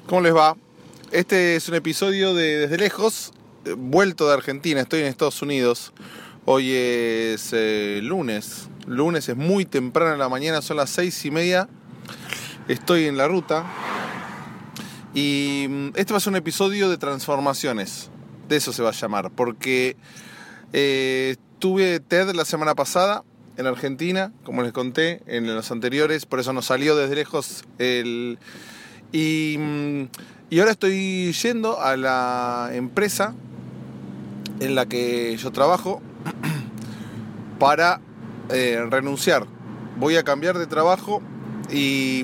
¿Cómo les va? Este es un episodio de Desde Lejos, vuelto de Argentina, estoy en Estados Unidos. Hoy es lunes es muy temprano en la mañana, son las 6:30. Estoy en la ruta y este va a ser un episodio de transformaciones, de eso se va a llamar, porque tuve TED la semana pasada en Argentina, como les conté en los anteriores, por eso nos salió Desde Lejos y ahora estoy yendo a la empresa en la que yo trabajo para renunciar. Voy a cambiar de trabajo y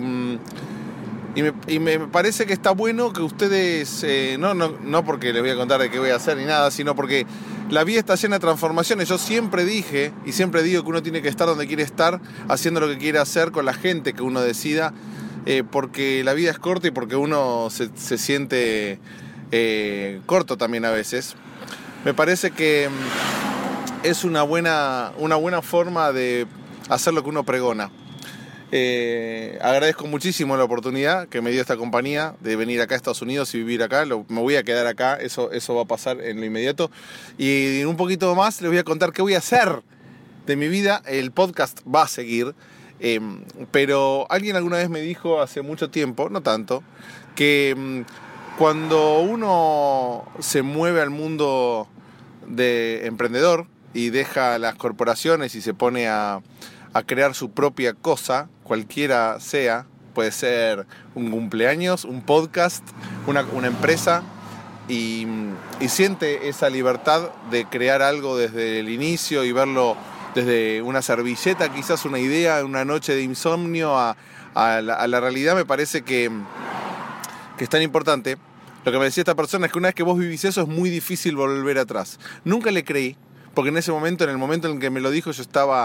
me parece que está bueno que ustedes, no porque les voy a contar de qué voy a hacer ni nada, sino porque la vida está llena de transformaciones. Yo siempre dije y siempre digo que uno tiene que estar donde quiere estar, haciendo lo que quiere hacer con la gente que uno decida. Porque la vida es corta y porque uno se siente corto también a veces. Me parece que es una buena forma de hacer lo que uno pregona. Agradezco muchísimo la oportunidad que me dio esta compañía de venir acá a Estados Unidos y vivir acá. Me voy a quedar acá, eso va a pasar en lo inmediato. Y en un poquito más les voy a contar qué voy a hacer de mi vida. El podcast va a seguir. Pero alguien alguna vez me dijo hace mucho tiempo, no tanto, que cuando uno se mueve al mundo de emprendedor y deja las corporaciones y se pone a crear su propia cosa, cualquiera sea, puede ser un cumpleaños, un podcast, una empresa, y siente esa libertad de crear algo desde el inicio y verlo desde una servilleta, quizás una idea, una noche de insomnio a la realidad. Me parece que es tan importante. Lo que me decía esta persona es que una vez que vos vivís eso es muy difícil volver atrás. Nunca le creí, porque en ese momento, en el momento en que me lo dijo, yo estaba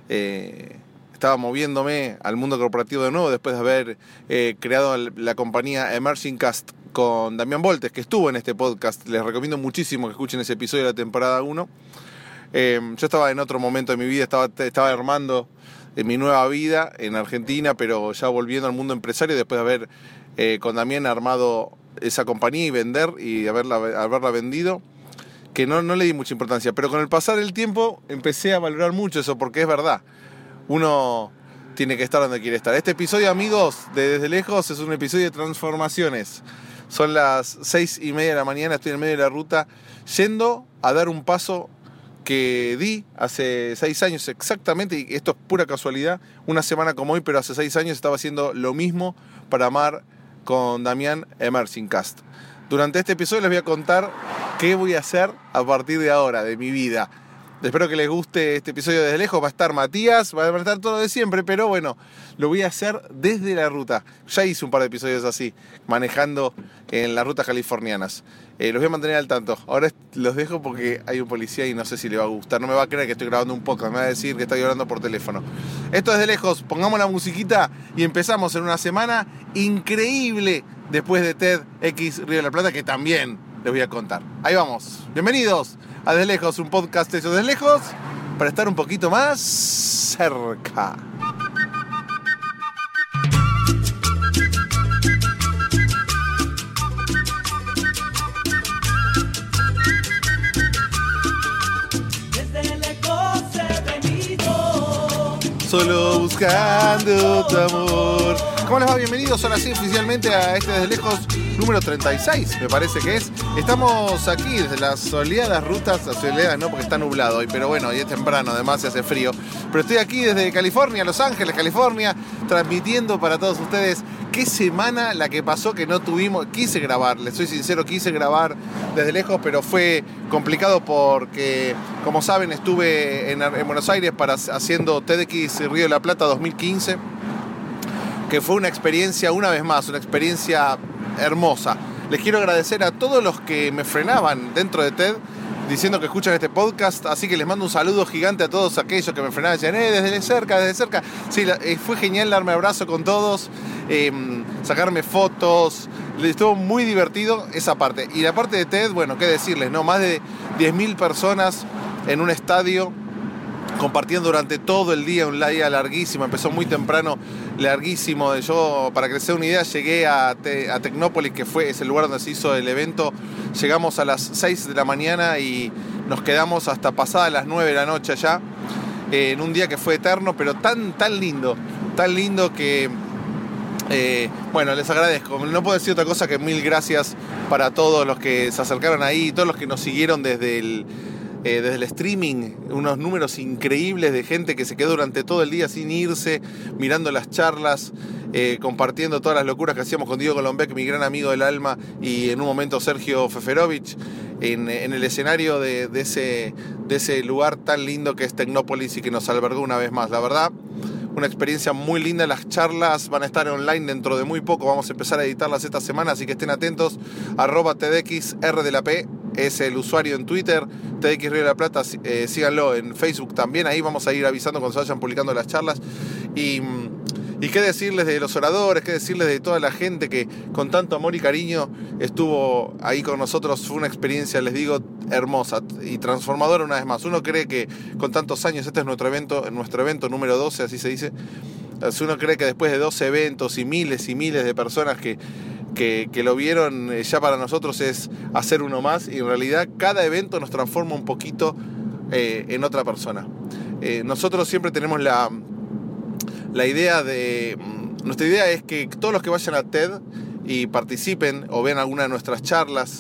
moviéndome al mundo corporativo de nuevo, después de haber creado la compañía Emerging Cast con Damián Voltes, que estuvo en este podcast. Les recomiendo muchísimo que escuchen ese episodio de la temporada 1. Yo estaba en otro momento de mi vida, estaba armando mi nueva vida en Argentina, pero ya volviendo al mundo empresario después de haber con Damián armado esa compañía y haberla vendido, que no le di mucha importancia, pero con el pasar del tiempo empecé a valorar mucho eso, porque es verdad, uno tiene que estar donde quiere estar. Este episodio, amigos, de Desde Lejos, es un episodio de transformaciones. Son las 6:30 de la mañana, estoy en medio de la ruta, yendo a dar un paso que di hace 6 años exactamente, y esto es pura casualidad, una semana como hoy, pero hace 6 años estaba haciendo lo mismo para Amar con Damián Emerging Cast. Durante este episodio les voy a contar qué voy a hacer a partir de ahora, de mi vida. Espero que les guste este episodio desde lejos. Va a estar Matías, va a estar todo lo de siempre, pero bueno, lo voy a hacer desde la ruta. Ya hice un par de episodios así, manejando en las rutas californianas. Los voy a mantener al tanto. Ahora los dejo porque hay un policía y no sé si le va a gustar. No me va a creer que estoy grabando un podcast, me va a decir que estoy hablando por teléfono. Esto es Desde Lejos, pongamos la musiquita y empezamos en una semana increíble después de TEDx Río de la Plata, que también les voy a contar. Ahí vamos. Bienvenidos a Desde Lejos, un podcast hecho desde lejos para estar un poquito más cerca. Desde lejos he venido, solo buscando tu amor. ¿Cómo les va? Bienvenidos ahora sí oficialmente a este Desde Lejos número 36, me parece que es. Estamos aquí desde las soleadas rutas, soleadas no porque está nublado hoy, pero bueno, hoy es temprano, además se hace frío. Pero estoy aquí desde California, Los Ángeles, California, transmitiendo para todos ustedes. Qué semana la que pasó que no tuvimos, quise grabar, les soy sincero, quise grabar Desde Lejos, pero fue complicado porque, como saben, estuve en Buenos Aires haciendo TEDx Río de la Plata 2015, que fue una experiencia, una vez más, una experiencia hermosa. Les quiero agradecer a todos los que me frenaban dentro de TED diciendo que escuchan este podcast, así que les mando un saludo gigante a todos aquellos que me frenaban y decían, desde cerca. Sí, fue genial darme abrazo con todos, sacarme fotos, estuvo muy divertido esa parte. Y la parte de TED, bueno, qué decirles, ¿no? Más de 10.000 personas en un estadio compartiendo durante todo el día, un día larguísimo, empezó muy temprano, larguísimo. Yo, para que les dé una idea, llegué a Tecnópolis, que es el lugar donde se hizo el evento. Llegamos a las 6 de la mañana y nos quedamos hasta pasadas las 9 de la noche allá, en un día que fue eterno, pero tan lindo que... bueno, les agradezco. No puedo decir otra cosa que mil gracias para todos los que se acercaron ahí, todos los que nos siguieron desde el streaming, unos números increíbles de gente que se quedó durante todo el día sin irse, mirando las charlas, compartiendo todas las locuras que hacíamos con Diego Golombek, mi gran amigo del alma, y en un momento Sergio Feferovich, en el escenario de ese lugar tan lindo que es Tecnópolis y que nos albergó una vez más. La verdad, una experiencia muy linda. Las charlas van a estar online dentro de muy poco. Vamos a empezar a editarlas esta semana, así que estén atentos. @TDXR de la P es el usuario en Twitter. TDX Río de la Plata, síganlo en Facebook también. Ahí vamos a ir avisando cuando se vayan publicando las charlas. Y qué decirles de los oradores, qué decirles de toda la gente que con tanto amor y cariño estuvo ahí con nosotros. Fue una experiencia, les digo, hermosa y transformadora una vez más. Uno cree que con tantos años, este es nuestro evento número 12, así se dice. Uno cree que después de 12 eventos y miles de personas que lo vieron, ya para nosotros es hacer uno más, y en realidad cada evento nos transforma un poquito en otra persona. Nosotros siempre tenemos la idea nuestra idea es que todos los que vayan a TED y participen o vean alguna de nuestras charlas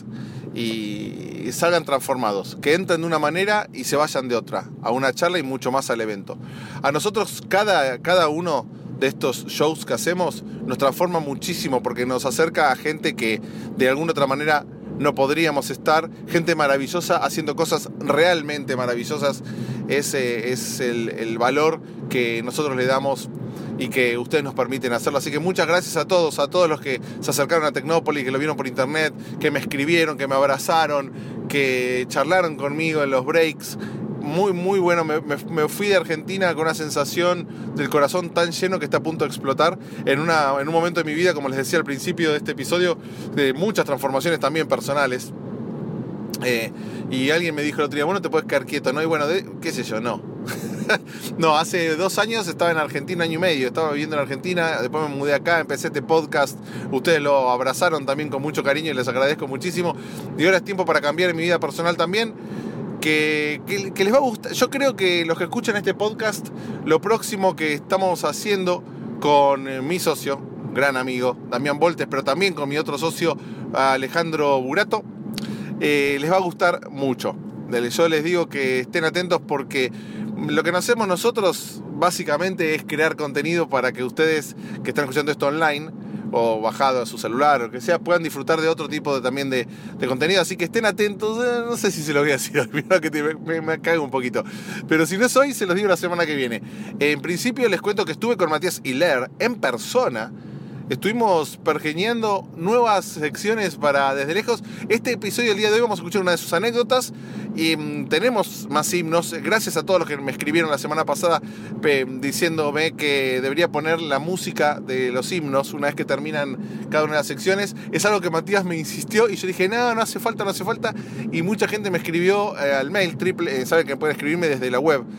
y salgan transformados, que entren de una manera y se vayan de otra, a una charla y mucho más al evento. A nosotros cada uno de estos shows que hacemos nos transforma muchísimo, porque nos acerca a gente que de alguna otra manera no podríamos estar, gente maravillosa haciendo cosas realmente maravillosas. Ese es el valor que nosotros le damos y que ustedes nos permiten hacerlo. Así que muchas gracias a todos los que se acercaron a Tecnópolis, que lo vieron por internet, que me escribieron, que me abrazaron, que charlaron conmigo en los breaks. Muy bueno. Me fui de Argentina con una sensación del corazón tan lleno que está a punto de explotar en un momento de mi vida, como les decía al principio de este episodio, de muchas transformaciones también personales. Y alguien me dijo el otro día, bueno, te puedes quedar quieto, ¿no? Y bueno, qué sé yo, no. No, hace 2 años estaba en Argentina, 1 año y medio, estaba viviendo en Argentina, después me mudé acá, empecé este podcast, ustedes lo abrazaron también con mucho cariño y les agradezco muchísimo. Y ahora es tiempo para cambiar en mi vida personal también, que les va a gustar. Yo creo que los que escuchan este podcast, lo próximo que estamos haciendo con mi socio, gran amigo, Damián Voltes, pero también con mi otro socio, Alejandro Burato, les va a gustar mucho. Yo les digo que estén atentos, porque lo que hacemos nosotros básicamente es crear contenido para que ustedes que están escuchando esto online o bajado a su celular o lo que sea, puedan disfrutar de otro tipo también de contenido. Así que estén atentos. No sé si se lo voy a decir, que me cago un poquito, pero si no es hoy, se los digo la semana que viene. En principio les cuento que estuve con Matías Hiller en persona. Estuvimos pergeñando nuevas secciones para Desde Lejos. Este episodio del día de hoy vamos a escuchar una de sus anécdotas y tenemos más himnos. Gracias a todos los que me escribieron la semana pasada diciéndome que debería poner la música de los himnos una vez que terminan cada una de las secciones. Es algo que Matías me insistió y yo dije, no hace falta. Y mucha gente me escribió al mail, saben que pueden escribirme desde la web,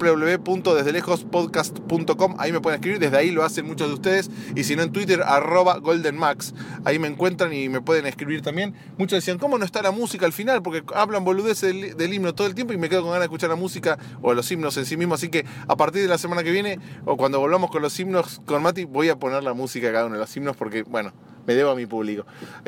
www.desdelejospodcast.com. Ahí me pueden escribir, desde ahí lo hacen muchos de ustedes. Y si no, en Twitter, @GoldenMax, ahí me encuentran y me pueden escribir también. Muchos decían, ¿cómo no está la música al final? Porque hablan boludeces del himno todo el tiempo y me quedo con ganas de escuchar la música o los himnos en sí mismos. Así que a partir de la semana que viene, o cuando volvamos con los himnos con Mati, voy a poner la música a cada uno de los himnos, porque, bueno, me debo a mi público.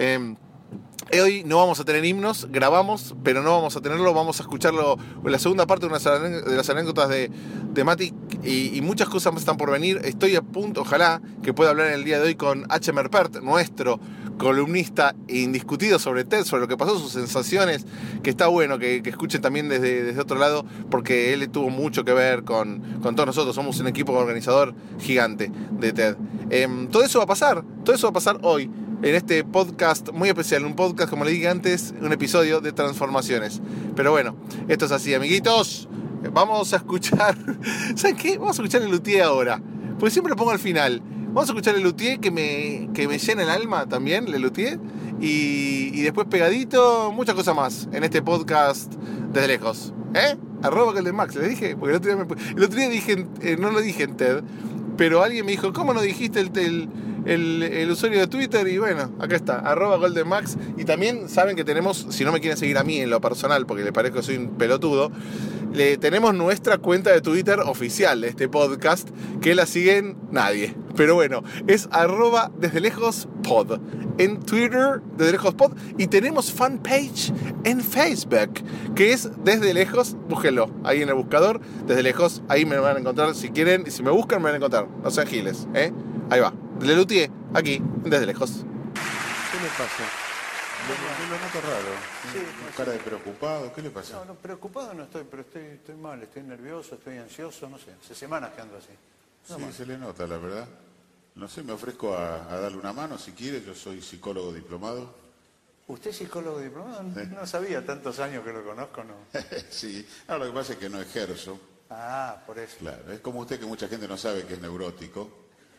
Hoy no vamos a tener himnos, grabamos, pero no vamos a tenerlo. Vamos a escucharlo en la segunda parte de las anécdotas de Mati, y muchas cosas más están por venir. Estoy a punto, ojalá que pueda hablar en el día de hoy con H. Merpert, nuestro columnista indiscutido sobre TED, sobre lo que pasó, sus sensaciones, que está bueno que escuchen también desde otro lado, porque él tuvo mucho que ver con todos nosotros. Somos un equipo organizador gigante de TED. Todo eso va a pasar hoy, en este podcast muy especial, un podcast, como le dije antes, un episodio de transformaciones. Pero bueno, esto es así, amiguitos. Vamos a escuchar, ¿saben qué? Vamos a escuchar el luthier ahora, porque siempre lo pongo al final. Vamos a escuchar el luthier que me llena el alma también, el luthier, y después pegadito, muchas cosas más en este podcast Desde Lejos. @GoldenMax. Les dije, porque el otro día dije, no lo dije en TED, pero alguien me dijo, ¿cómo no dijiste el usuario de Twitter? Y bueno, acá está, @GoldenMax. Y también saben que tenemos, si no me quieren seguir a mí en lo personal, porque les parezco que soy un pelotudo, tenemos nuestra cuenta de Twitter oficial de este podcast, que la siguen nadie. Pero bueno, es @desdelejospod en Twitter, Desde Lejos Pod, y tenemos fanpage en Facebook, que es Desde Lejos, búsquenlo ahí en el buscador, Desde Lejos, ahí me van a encontrar si quieren, y si me buscan me van a encontrar, no sean giles, ahí va, Lelutier, aquí, Desde Lejos. ¿Qué le pasa? Lo noto raro. Sí, Una cara de preocupado. ¿Qué le pasa? No, preocupado no estoy, pero estoy mal, estoy nervioso, estoy ansioso, no sé. Hace semanas que ando así. Sí, se le nota, la verdad. No sé, me ofrezco a darle una mano si quiere. Yo soy psicólogo diplomado. ¿Usted es psicólogo diplomado? No sabía, tantos años que lo conozco, ¿no? Sí. Ahora, lo que pasa es que no ejerzo. Ah, por eso. Claro, es como usted que mucha gente no sabe que es neurótico.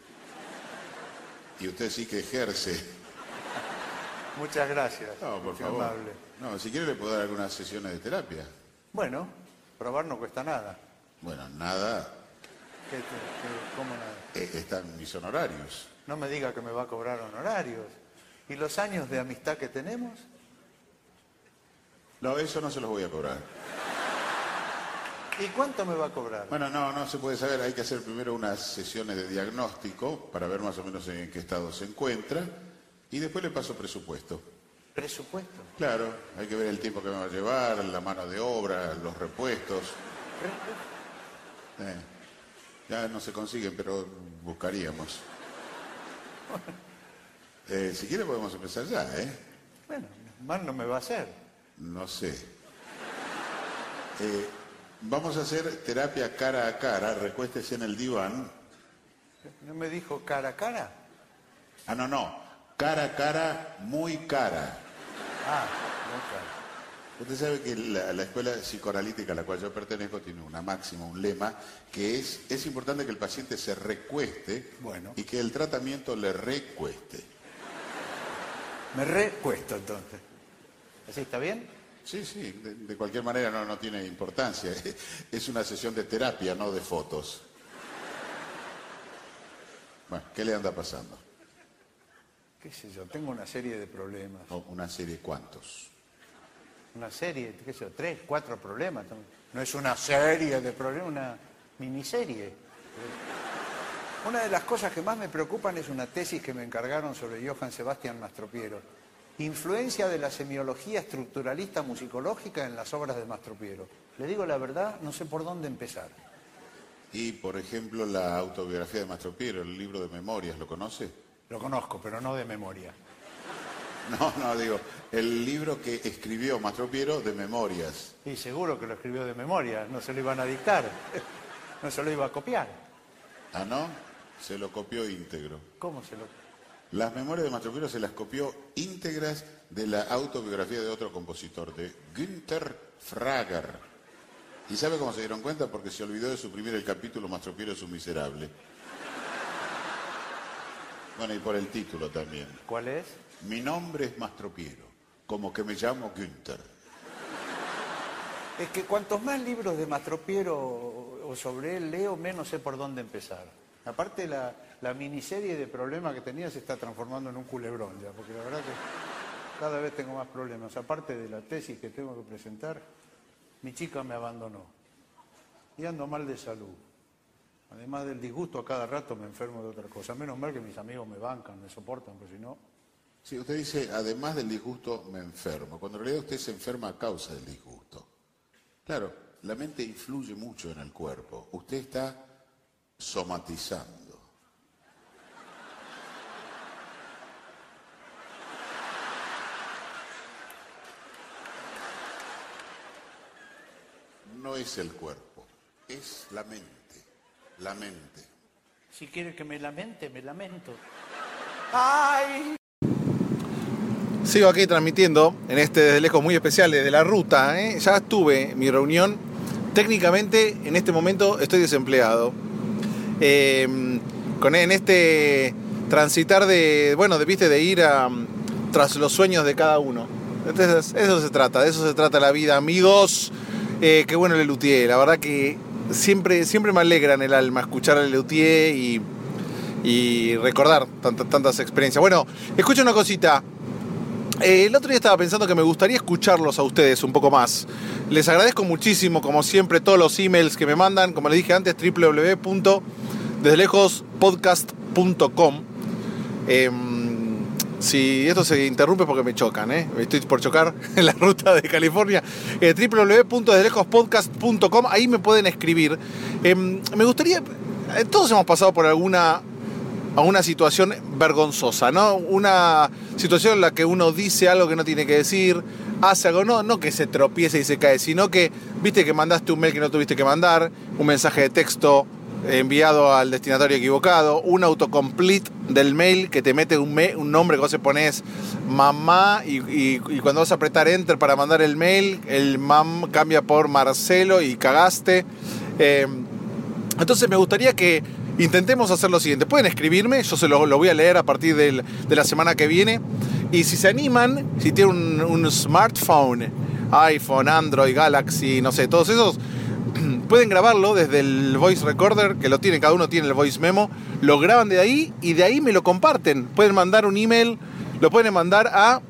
Y usted sí que ejerce. Muchas gracias. No, por qué favor. amable. No, si quiere le puedo dar algunas sesiones de terapia. Bueno, probar no cuesta nada. Bueno, nada. ¿Cómo nada? Están mis honorarios. No me diga que me va a cobrar honorarios. ¿Y los años de amistad que tenemos? No, eso no se los voy a cobrar. ¿Y cuánto me va a cobrar? Bueno, no se puede saber. Hay que hacer primero unas sesiones de diagnóstico para ver más o menos en qué estado se encuentra. Y después le paso presupuesto. ¿Presupuesto? Claro, hay que ver el tiempo que me va a llevar, la mano de obra, los repuestos. Ya no se consiguen, pero buscaríamos. Si quiere podemos empezar ya, ¿eh? Bueno, mal no me va a hacer. No sé. Vamos a hacer terapia cara a cara. Recuéstese en el diván. ¿No me dijo cara a cara? Ah, no. Cara a cara, muy cara. Ah, muy cara. Usted sabe que la escuela psicoanalítica a la cual yo pertenezco tiene una máxima, un lema, que es importante que el paciente se recueste Bueno. y que el tratamiento le recueste. Me recuesto entonces. ¿Así está bien? Sí, de cualquier manera no tiene importancia. Es una sesión de terapia, no de fotos. Bueno, ¿qué le anda pasando? Qué sé yo, tengo una serie de problemas. Una serie, ¿cuántos? Una serie, qué sé yo, 3, 4 problemas. No es una serie de problemas, una miniserie. Una de las cosas que más me preocupan es una tesis que me encargaron sobre Johann Sebastian Mastropiero. Influencia de la semiología estructuralista musicológica en las obras de Mastropiero. Le digo la verdad, no sé por dónde empezar. Y, por ejemplo, la autobiografía de Mastropiero, el libro de memorias, ¿lo conoce? Lo conozco, pero no de memoria. No, digo, el libro que escribió Mastropiero de memorias. Y seguro que lo escribió de memoria, no se lo iban a dictar, no se lo iba a copiar. Ah, ¿no? Se lo copió íntegro. ¿Cómo se lo...? Las memorias de Mastropiero se las copió íntegras de la autobiografía de otro compositor, de Günther Frager. ¿Y sabe cómo se dieron cuenta? Porque se olvidó de suprimir el capítulo Mastropiero es un miserable. Bueno, y por el título también. ¿Cuál es? Mi nombre es Mastropiero, como que me llamo Günther. Es que cuantos más libros de Mastropiero o sobre él leo, menos sé por dónde empezar. Aparte, la miniserie de problemas que tenía se está transformando en un culebrón ya, porque la verdad que cada vez tengo más problemas. Aparte de la tesis que tengo que presentar, mi chica me abandonó y ando mal de salud. Además del disgusto, a cada rato me enfermo de otra cosa. Menos mal que mis amigos me bancan, me soportan, porque si no... Sí, usted dice, además del disgusto me enfermo, cuando en realidad usted se enferma a causa del disgusto. Claro, la mente influye mucho en el cuerpo. Usted está somatizando. No es el cuerpo, es la mente. La mente. Si quiere que me lamente, me lamento. ¡Ay! Sigo aquí transmitiendo en este Desde Lejos muy especial desde la ruta. Ya tuve mi reunión. Técnicamente en este momento estoy desempleado. En este transitar de ir tras los sueños de cada uno. Entonces de eso se trata la vida, amigos. Qué bueno el Lelutier, la verdad que siempre me alegra en el alma escuchar al Lelutier y recordar tantas experiencias. Bueno, escucha una cosita. El otro día estaba pensando que me gustaría escucharlos a ustedes un poco más. Les agradezco muchísimo, como siempre, todos los emails que me mandan. Como les dije antes, www.desdelejospodcast.com. Si esto se interrumpe porque me chocan, estoy por chocar en la ruta de California. www.desdelejospodcast.com, ahí me pueden escribir. Me gustaría, todos hemos pasado por alguna situación vergonzosa, ¿no? Una situación en la que uno dice algo que no tiene que decir, hace algo, no que se tropiece y se cae, sino que viste que mandaste un mail que no tuviste que mandar, un mensaje de texto enviado al destinatario equivocado, un autocomplete del mail que te mete un nombre que vos se pones mamá y cuando vas a apretar enter para mandar el mail, el mam cambia por Marcelo y cagaste. Entonces me gustaría que intentemos hacer lo siguiente. Pueden escribirme, yo se lo voy a leer a partir de la semana que viene. Y si se animan, si tienen un smartphone, iPhone, Android, Galaxy, no sé, todos esos, pueden grabarlo desde el voice recorder, que lo tiene, cada uno tiene el voice memo, lo graban de ahí y de ahí me lo comparten. Pueden mandar un email, lo pueden mandar a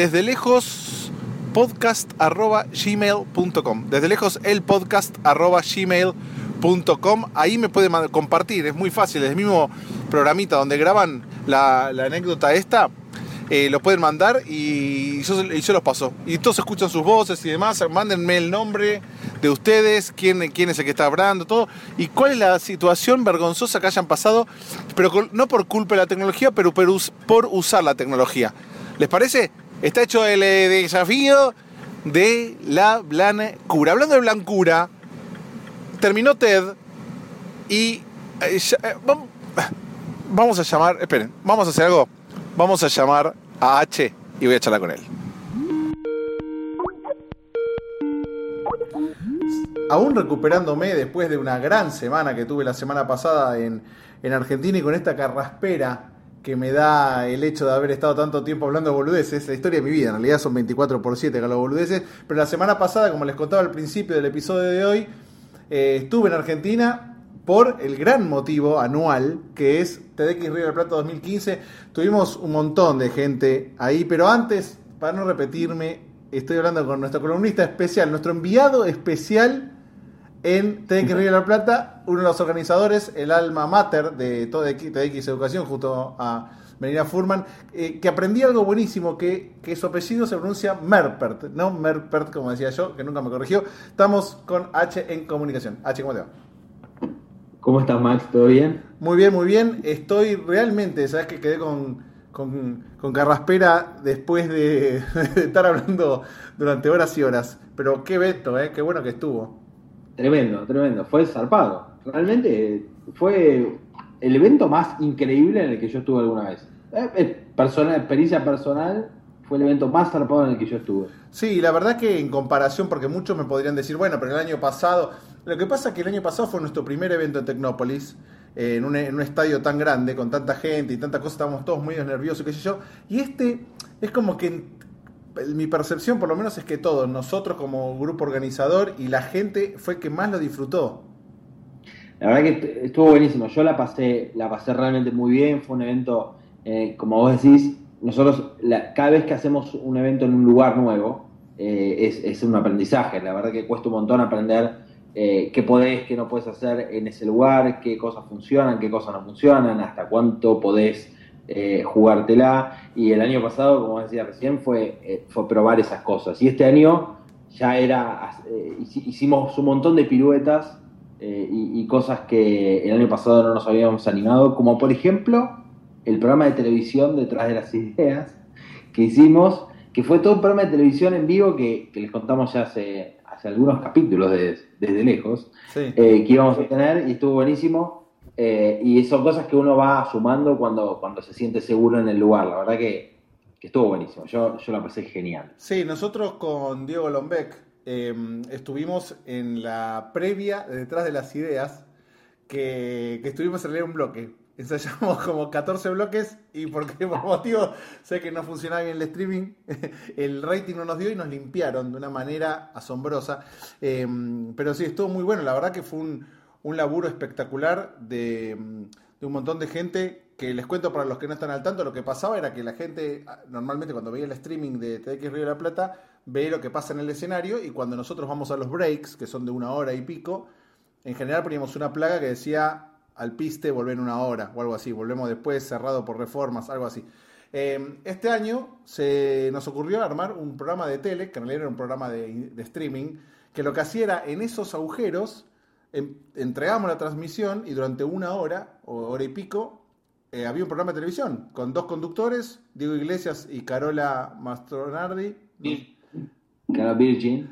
desdelejospodcast@gmail.com. Desde lejos elpodcast@gmail.com. Ahí me pueden compartir, es muy fácil, es el mismo programita donde graban la anécdota esta. Lo pueden mandar y yo los paso. Y todos escuchan sus voces y demás. Mándenme el nombre de ustedes, quién es el que está hablando, todo. Y cuál es la situación vergonzosa que hayan pasado, pero no por culpa de la tecnología, pero por usar la tecnología. ¿Les parece? Está hecho el desafío de la blancura. Hablando de blancura, terminó TED y vamos a llamar, esperen, vamos a hacer algo. Vamos a llamar a H y voy a charlar con él. Aún recuperándome después de una gran semana que tuve la semana pasada en Argentina y con esta carraspera que me da el hecho de haber estado tanto tiempo hablando de boludeces, la historia de mi vida, en realidad son 24/7 que hablo de boludeces, pero la semana pasada, como les contaba al principio del episodio de hoy, estuve en Argentina por el gran motivo anual que es TEDx Río del Plata 2015. Tuvimos un montón de gente ahí, pero antes, para no repetirme, estoy hablando con nuestro columnista especial, nuestro enviado especial en TEDx Río de la Plata, uno de los organizadores, el alma mater de todo TEDx Educación, junto a Melina Furman, que aprendí algo buenísimo, que su apellido se pronuncia Merpert, no Merpert como decía yo, que nunca me corrigió. Estamos con H en comunicación. H, ¿cómo te va? ¿Cómo estás, Max? ¿Todo bien? Muy bien, muy bien. Estoy realmente, sabes que quedé con carraspera después de estar hablando durante horas y horas. Pero qué evento, qué bueno que estuvo. Tremendo. Fue zarpado. Realmente fue el evento más increíble en el que yo estuve alguna vez. Experiencia personal, fue el evento más zarpado en el que yo estuve. Sí, la verdad que en comparación, porque muchos me podrían decir, bueno, pero el año pasado... Lo que pasa es que el año pasado fue nuestro primer evento en Tecnópolis, en un estadio tan grande, con tanta gente y tanta cosa, estábamos todos muy nerviosos, qué sé yo. Y este es como que, mi percepción por lo menos es que todos, nosotros como grupo organizador y la gente, fue que más lo disfrutó. La verdad que estuvo buenísimo, yo la pasé realmente muy bien, fue un evento, como vos decís, nosotros cada vez que hacemos un evento en un lugar nuevo, es un aprendizaje, la verdad que cuesta un montón aprender qué podés, qué no podés hacer en ese lugar, qué cosas funcionan, qué cosas no funcionan, hasta cuánto podés jugártela. Y el año pasado, como decía recién, fue probar esas cosas. Y este año ya hicimos un montón de piruetas y cosas que el año pasado no nos habíamos animado, como por ejemplo el programa de televisión Detrás de las Ideas que hicimos, que fue todo un programa de televisión en vivo que les contamos ya hace algunos capítulos desde lejos, sí, que íbamos a tener, y estuvo buenísimo, y son cosas que uno va sumando cuando se siente seguro en el lugar. La verdad que estuvo buenísimo, yo la pasé genial. Sí, nosotros con Diego Lombeck estuvimos en la previa de Detrás de las Ideas, que estuvimos en leer un bloque, ensayamos como 14 bloques y porque por motivo sé que no funcionaba bien el streaming, el rating no nos dio y nos limpiaron de una manera asombrosa. Pero sí, estuvo muy bueno. La verdad que fue un laburo espectacular de un montón de gente que les cuento para los que no están al tanto. Lo que pasaba era que la gente normalmente cuando veía el streaming de TX Río de la Plata ve lo que pasa en el escenario, y cuando nosotros vamos a los breaks, que son de 1 hora y pico, en general poníamos una placa que decía al piste volver en 1 hora o algo así, volvemos después, cerrado por reformas, algo así. Este año se nos ocurrió armar un programa de tele, que en realidad era un programa de streaming, que lo que hacía era en esos agujeros entregamos la transmisión y durante 1 hora o hora y pico había un programa de televisión con 2 conductores, Diego Iglesias y Carola Mastronardi, Virgin.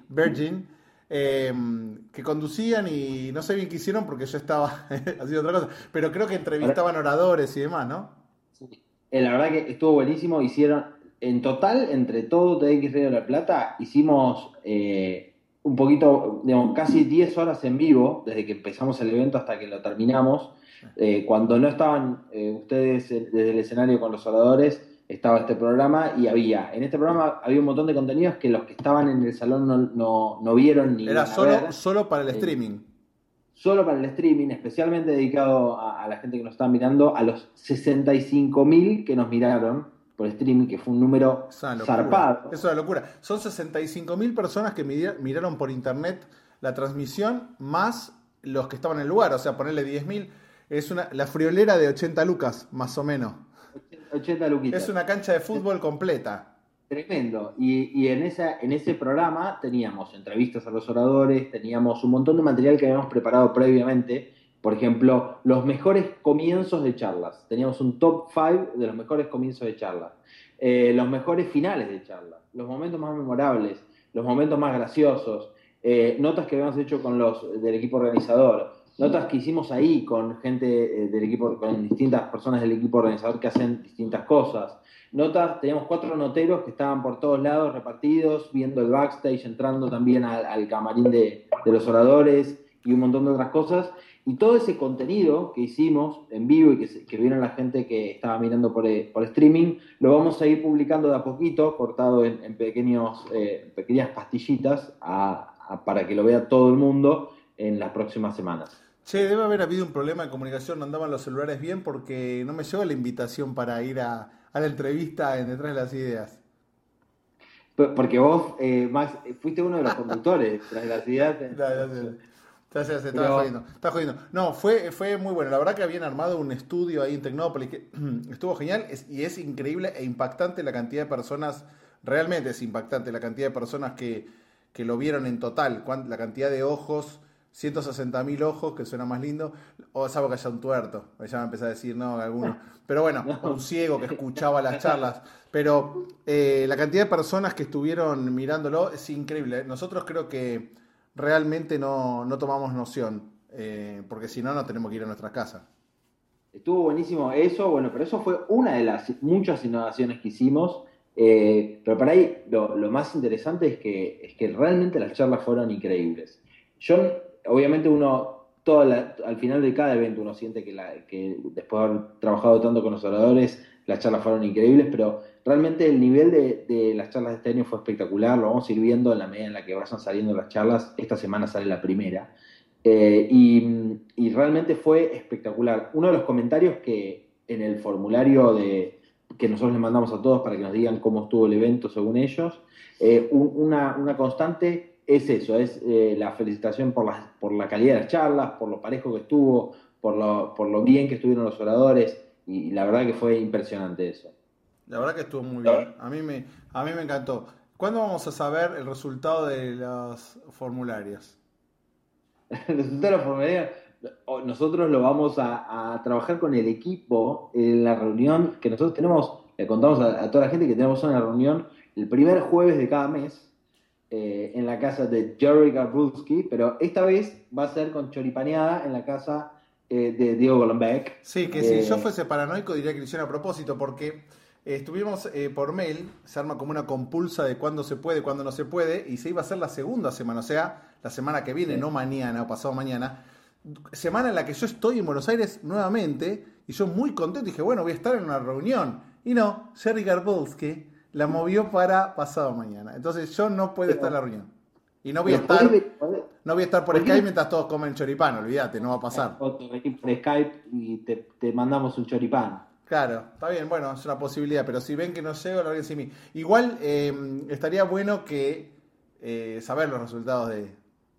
Que conducían y no sé bien qué hicieron porque yo estaba haciendo otra cosa, pero creo que entrevistaban oradores y demás, ¿no? Sí. La verdad que estuvo buenísimo. Hicieron, en total, entre todo TX Río de la Plata, hicimos un poquito, digamos, casi 10 horas en vivo, desde que empezamos el evento hasta que lo terminamos. Cuando no estaban ustedes desde el escenario con los oradores, estaba este programa y en este programa había un montón de contenidos que los que estaban en el salón no vieron ni era solo para el streaming. Solo para el streaming, especialmente dedicado a la gente que nos estaba mirando, a los 65.000 que nos miraron por streaming, que fue un número zarpado. Es una locura. Son 65.000 personas que miraron por internet la transmisión, más los que estaban en el lugar, o sea, ponerle 10.000. Es la friolera de 80 lucas, más o menos. 80 luquitas. Es una cancha de fútbol completa. Tremendo. Y en ese programa teníamos entrevistas a los oradores, teníamos un montón de material que habíamos preparado previamente. Por ejemplo, los mejores comienzos de charlas. Teníamos un top 5 de los mejores comienzos de charlas. Los mejores finales de charlas. Los momentos más memorables. Los momentos más graciosos. Notas que habíamos hecho con los del equipo organizador. Notas que hicimos ahí con gente del equipo, con distintas personas del equipo organizador que hacen distintas cosas. Teníamos 4 noteros que estaban por todos lados repartidos, viendo el backstage, entrando también al camarín de los oradores y un montón de otras cosas. Y todo ese contenido que hicimos en vivo y que vieron la gente que estaba mirando por streaming, lo vamos a ir publicando de a poquito, cortado en pequeñas pastillitas para que lo vea todo el mundo en las próximas semanas. Che, debe haber habido un problema de comunicación, no andaban los celulares bien porque no me llegó la invitación para ir a la entrevista en Detrás de las Ideas. Porque vos, Max, fuiste uno de los conductores de Detrás de las Ideas. Se estaba jodiendo. No, fue muy bueno. La verdad que habían armado un estudio ahí en Tecnópolis que estuvo genial y es increíble e impactante la cantidad de personas, realmente es impactante la cantidad de personas que lo vieron en total, la cantidad de ojos. 160.000 ojos, que suena más lindo, o salvo que haya un tuerto, ya me empecé a decir, no, alguno, pero bueno, un ciego que escuchaba las charlas, pero la cantidad de personas que estuvieron mirándolo es increíble. Nosotros creo que realmente no tomamos noción, porque si no tenemos que ir a nuestra casa. Estuvo buenísimo eso, bueno, pero eso fue una de las muchas innovaciones que hicimos, pero para ahí lo más interesante es que realmente las charlas fueron increíbles. Obviamente al final de cada evento uno siente que después de haber trabajado tanto con los oradores, las charlas fueron increíbles, pero realmente el nivel de las charlas de este año fue espectacular. Lo vamos a ir viendo en la medida en la que vayan saliendo las charlas. Esta semana sale la primera. Y realmente fue espectacular. Uno de los comentarios que en el formulario que nosotros les mandamos a todos para que nos digan cómo estuvo el evento según ellos, una constante es eso, es la felicitación por la calidad de las charlas, por lo parejo que estuvo, por lo bien que estuvieron los oradores, y la verdad que fue impresionante eso. La verdad que estuvo muy bien, a mí me encantó. ¿Cuándo vamos a saber el resultado de los formularios? El resultado de los formularios, nosotros lo vamos a trabajar con el equipo en la reunión que nosotros tenemos. Le contamos a toda la gente que tenemos una reunión el primer jueves de cada mes, en la casa de Jerry Garbulski, pero esta vez va a ser con choripaneada en la casa de Diego Golombek. Sí, que si yo fuese paranoico diría que lo hicieron a propósito, porque estuvimos por mail, se arma como una compulsa de cuándo se puede, cuándo no se puede, y se iba a hacer la segunda semana, o sea, la semana que viene, no mañana o pasado mañana. semana en la que yo estoy en Buenos Aires nuevamente y yo muy contento dije, bueno, voy a estar en una reunión. Y no, Jerry Garbulski la movió para pasado mañana. Entonces yo no puedo estar en la reunión. Y no voy a estar, no voy a estar por Skype mientras todos comen choripán, olvídate, no va a pasar. Por Skype y te mandamos un choripán. Claro, está bien, bueno, es una posibilidad, pero si ven que no llego, lo ven sin mí. Igual estaría bueno que saber los resultados de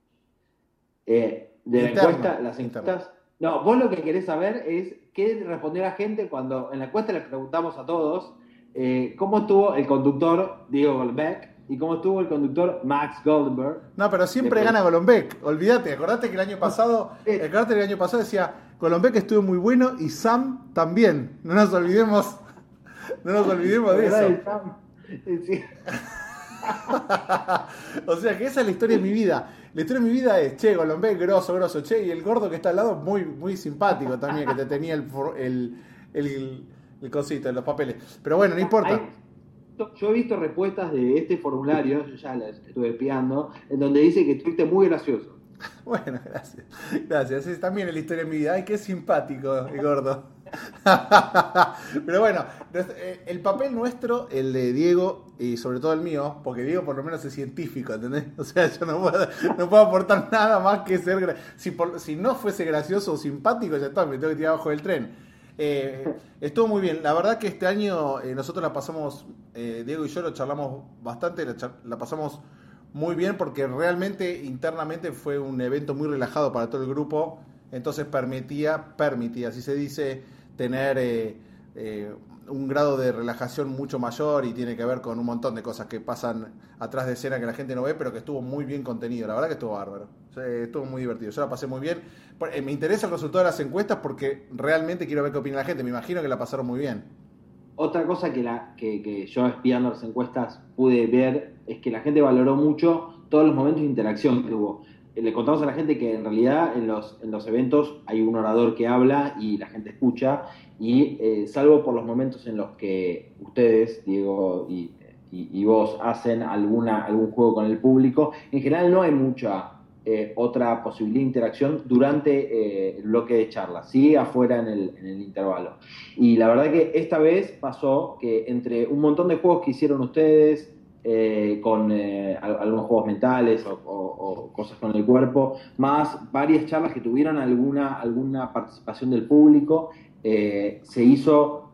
la interno, encuesta, las interno. encuestas. No, vos lo que querés saber es qué respondió la gente cuando en la encuesta les preguntamos a todos cómo estuvo el conductor Diego Golombek y cómo estuvo el conductor Max Goldenberg. No, pero siempre gana Golombek, olvídate, acordate que el año pasado decía, Golombek estuvo muy bueno y Sam también, no nos olvidemos de eso. Sí. O sea que esa es la historia de mi vida. La historia de mi vida es, che, Golombek, grosso, che, y el gordo que está al lado, muy, muy simpático también, que te tenía el cosito, los papeles. Pero bueno, no importa. Yo he visto respuestas de este formulario, yo ya las estuve espiando, en donde dice que estuviste muy gracioso. Bueno, gracias. Es también la historia de mi vida. Ay, qué simpático el gordo. Pero bueno, el papel nuestro, el de Diego y sobre todo el mío, porque Diego por lo menos es científico, ¿entendés? O sea, yo no puedo aportar nada más que ser si no fuese gracioso o simpático, ya está, me tengo que tirar abajo del tren. Estuvo muy bien. La verdad que este año nosotros la pasamos, Diego y yo lo charlamos bastante, la pasamos muy bien porque realmente internamente fue un evento muy relajado para todo el grupo, entonces permitía, así se dice, tener un grado de relajación mucho mayor y tiene que ver con un montón de cosas que pasan atrás de escena que la gente no ve, pero que estuvo muy bien contenido, la verdad que estuvo bárbaro, estuvo muy divertido, yo la pasé muy bien. Me interesa el resultado de las encuestas porque realmente quiero ver qué opina la gente, me imagino que la pasaron muy bien. Otra cosa que yo espiando las encuestas pude ver es que la gente valoró mucho todos los momentos de interacción que hubo. Le contamos a la gente que en realidad en los eventos hay un orador que habla y la gente escucha y salvo por los momentos en los que ustedes, Diego y vos, hacen algún juego con el público, en general no hay mucha otra posibilidad de interacción durante el bloque de charla, sí afuera en el intervalo. Y la verdad que esta vez pasó que entre un montón de juegos que hicieron ustedes, con algunos juegos mentales o cosas con el cuerpo, más varias charlas que tuvieron alguna participación del público, se hizo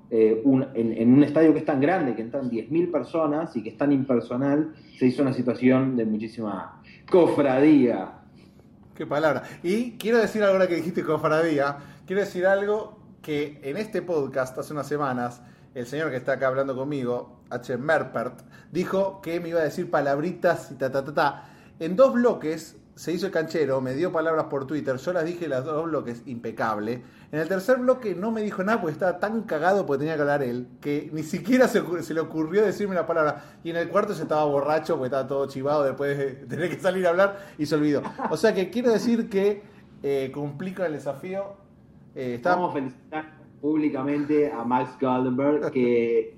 en un estadio que es tan grande, que entran 10.000 personas y que es tan impersonal, se hizo una situación de muchísima cofradía. Qué palabra. Y quiero decir algo ahora que dijiste cofradía, quiero decir algo que en este podcast hace unas semanas el señor que está acá hablando conmigo, H. Merpert, dijo que me iba a decir palabritas y En 2 bloques se hizo el canchero, me dio palabras por Twitter, yo las dije en los 2 bloques, impecable. En el tercer bloque no me dijo nada porque estaba tan cagado porque tenía que hablar él, que ni siquiera se le ocurrió decirme la palabra. Y en el cuarto se estaba borracho porque estaba todo chivado después de tener que salir a hablar y se olvidó. O sea que quiero decir que cumplí con el desafío. Vamos a felicitar públicamente a Max Goldenberg que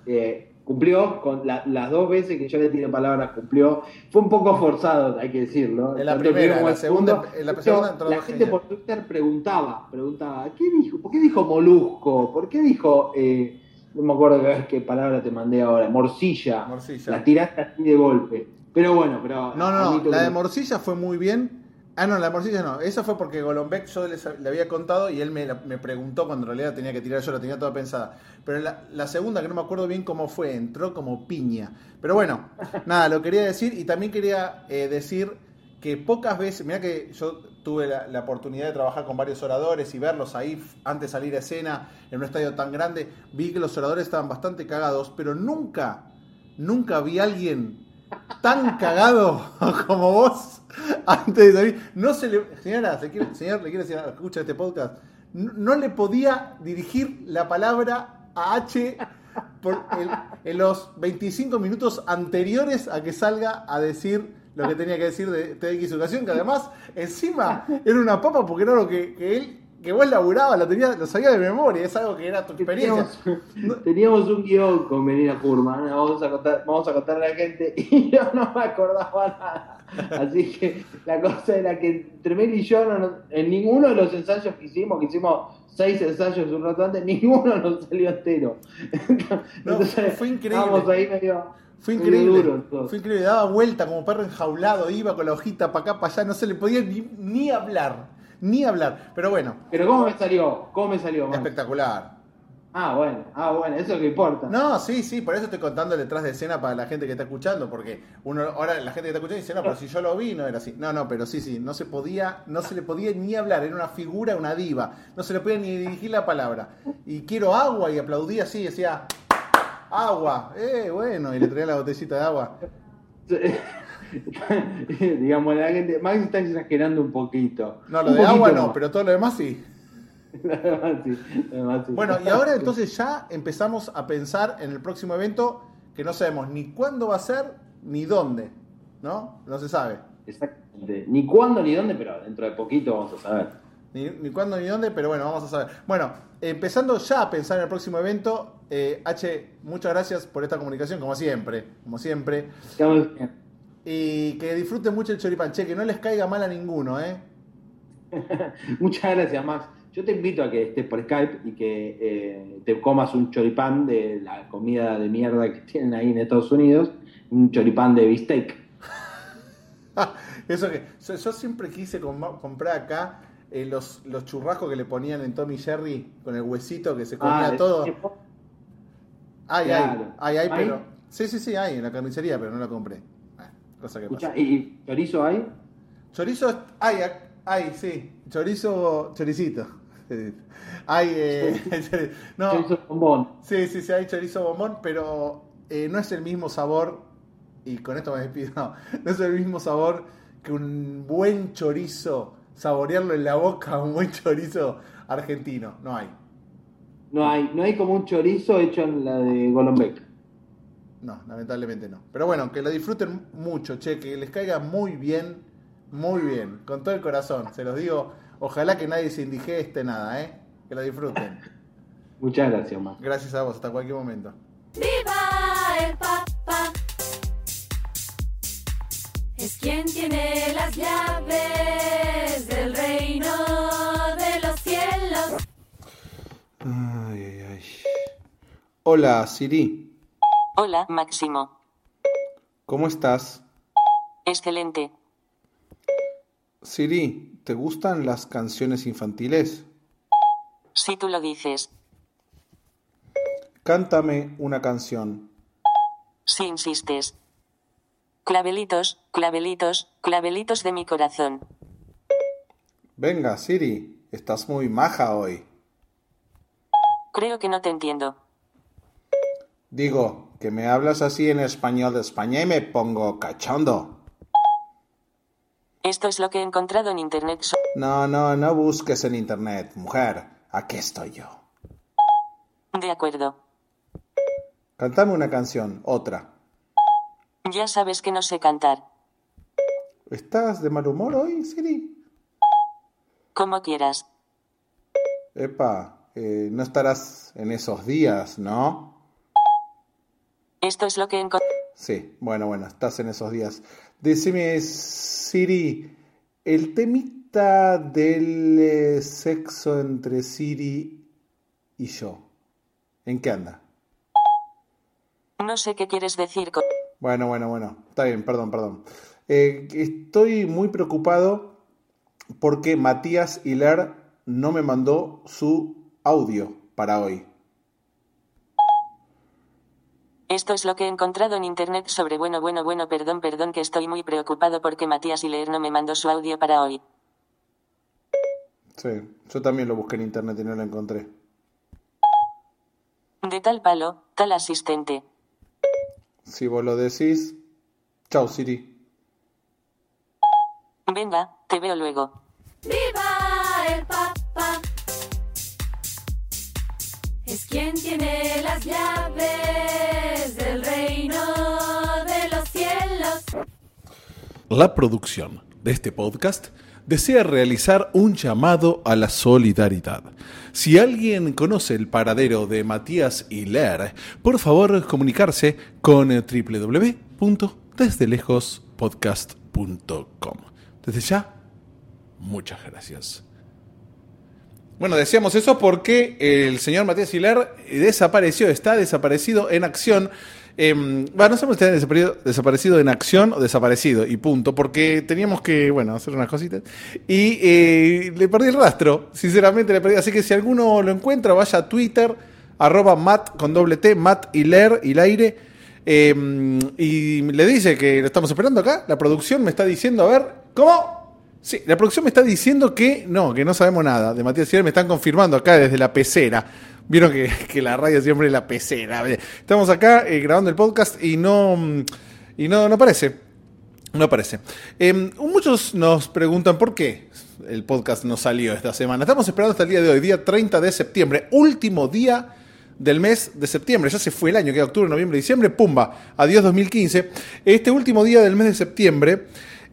cumplió con las 2 veces que yo le tiré palabras, cumplió. Fue un poco forzado, hay que decirlo. En la primera, en la segunda la gente por Twitter preguntaba, ¿qué dijo? ¿Por qué dijo molusco? ¿Por qué dijo, no me acuerdo qué palabra te mandé ahora, morcilla? La tiraste así de golpe. Pero bueno, No, la de morcilla fue muy bien. No, la de morcilla no. Esa fue porque Golombek yo le había contado y él me preguntó cuando en realidad tenía que tirar, yo la tenía toda pensada. Pero la segunda, que no me acuerdo bien cómo fue, entró como piña. Pero bueno, nada, lo quería decir y también quería decir que pocas veces, mirá que yo tuve la oportunidad de trabajar con varios oradores y verlos ahí antes de salir a escena en un estadio tan grande, vi que los oradores estaban bastante cagados, pero nunca vi a alguien tan cagado como vos antes de salir. No se le, señor, le quiero decir, escucha este podcast, no le podía dirigir la palabra a H en los 25 minutos anteriores a que salga a decir lo que tenía que decir de TX Educación, que además encima era una papa porque era lo que él que vos laburabas, lo sabía de memoria, es algo que era tu experiencia. Teníamos un guión con Melina Furman, vamos a contarle a la gente, y yo no me acordaba nada. Así que la cosa era que entre Mel y yo, en ninguno de los ensayos que hicimos 6 ensayos un rato antes, ninguno nos salió entero. Entonces, fue increíble. Estábamos ahí medio... Fue increíble, duro, fue increíble, daba vuelta como perro enjaulado, iba con la hojita para acá, para allá, no se le podía ni hablar, pero bueno. Pero ¿cómo me salió? Max? Espectacular. Bueno, eso es lo que importa. No, sí, por eso estoy contando el detrás de escena para la gente que está escuchando, porque ahora la gente que está escuchando dice, no, pero si yo lo vi no era así. No, pero sí, no se le podía ni hablar, era una figura, una diva, no se le podía ni dirigir la palabra. Y quiero agua, y aplaudía así, decía... Agua, bueno, y le traía la botellita de agua. Digamos, la gente, Max está exagerando un poquito. No, lo de agua no, pero todo lo demás sí. Lo demás sí. Bueno, y ahora entonces ya empezamos a pensar en el próximo evento que no sabemos ni cuándo va a ser ni dónde, ¿no? No se sabe. Exactamente. Ni cuándo ni dónde, pero dentro de poquito vamos a saber. Ni cuándo ni dónde, pero bueno, vamos a saber. Bueno, empezando ya a pensar en el próximo evento, H, muchas gracias por esta comunicación, como siempre. Y que disfruten mucho el choripán, che, que no les caiga mal a ninguno, ¿eh? Muchas gracias, Max. Yo te invito a que estés por Skype y que te comas un choripán de la comida de mierda que tienen ahí en Estados Unidos, un choripán de bistec. Eso que yo siempre quise comprar acá. Los churrascos que le ponían en Tommy Jerry con el huesito que se comía todo. Hay, pero. Sí, hay en la carnicería, pero no la compré. Cosa que pasa. ¿Y chorizo hay? Chorizo hay, sí. Choricito. Hay. No. Chorizo bombón. Sí, hay chorizo bombón, pero no es el mismo sabor. Y con esto me despido. No es el mismo sabor que un buen chorizo. Saborearlo en la boca, un buen chorizo argentino. No hay. No hay como un chorizo hecho en la de Golombek. No, lamentablemente no. Pero bueno, que lo disfruten mucho, che, que les caiga muy bien, con todo el corazón. Se los digo, ojalá que nadie se indigeste nada, que lo disfruten. Muchas gracias, Max. Gracias a vos, hasta cualquier momento. ¡Viva el Papa! Es quien tiene las llaves del reino de los cielos. Ay. Hola, Siri. Hola, Máximo. ¿Cómo estás? Excelente. Siri, ¿te gustan las canciones infantiles? Si tú lo dices. Cántame una canción. Si insistes. Clavelitos, clavelitos, clavelitos de mi corazón. Venga, Siri, estás muy maja hoy. Creo que no te entiendo. Digo, que me hablas así en español de España y me pongo cachondo. Esto es lo que he encontrado en internet. No busques en internet, mujer. Aquí estoy yo. De acuerdo. Cántame una canción, otra. Ya sabes que no sé cantar. ¿Estás de mal humor hoy, Siri? Como quieras. Epa, no estarás en esos días, ¿no? Esto es lo que he encontrado. Sí, bueno, estás en esos días. Decime, Siri, el temita del sexo entre Siri y yo, ¿en qué anda? No sé qué quieres decir con... Bueno, está bien, perdón. Estoy muy preocupado porque Matías Hiler no me mandó su audio para hoy. Esto es lo que he encontrado en internet sobre perdón que estoy muy preocupado porque Matías Hiler no me mandó su audio para hoy. Sí, yo también lo busqué en internet y no lo encontré. De tal palo, tal asistente. Si vos lo decís, chao, Siri. Venga, te veo luego. ¡Viva el Papa! Es quien tiene las llaves del reino de los cielos. La producción de este podcast desea realizar un llamado a la solidaridad. Si alguien conoce el paradero de Matías Hilaire, por favor comunicarse con www.desdelejospodcast.com. Desde ya, muchas gracias. Bueno, decíamos eso porque el señor Matías Hilaire está desaparecido en acción. No sabemos si está desaparecido en acción o desaparecido, y punto, porque teníamos que, hacer unas cositas. Y le perdí el rastro, sinceramente le perdí. Así que si alguno lo encuentra, vaya a Twitter, @Matt con doble T, Matt Hilaire, y le dice que lo estamos esperando acá. La producción me está diciendo, a ver, ¿cómo? Sí, la producción me está diciendo que no sabemos nada de Matías Hilaire. Me están confirmando acá desde la pecera. Vieron que la radio siempre es la pecera. Estamos acá grabando el podcast y no aparece. No aparece. Muchos nos preguntan por qué el podcast no salió esta semana. Estamos esperando hasta el día de hoy, día 30 de septiembre, último día del mes de septiembre. Ya se fue el año, que octubre, noviembre, diciembre, pumba, adiós 2015. Este último día del mes de septiembre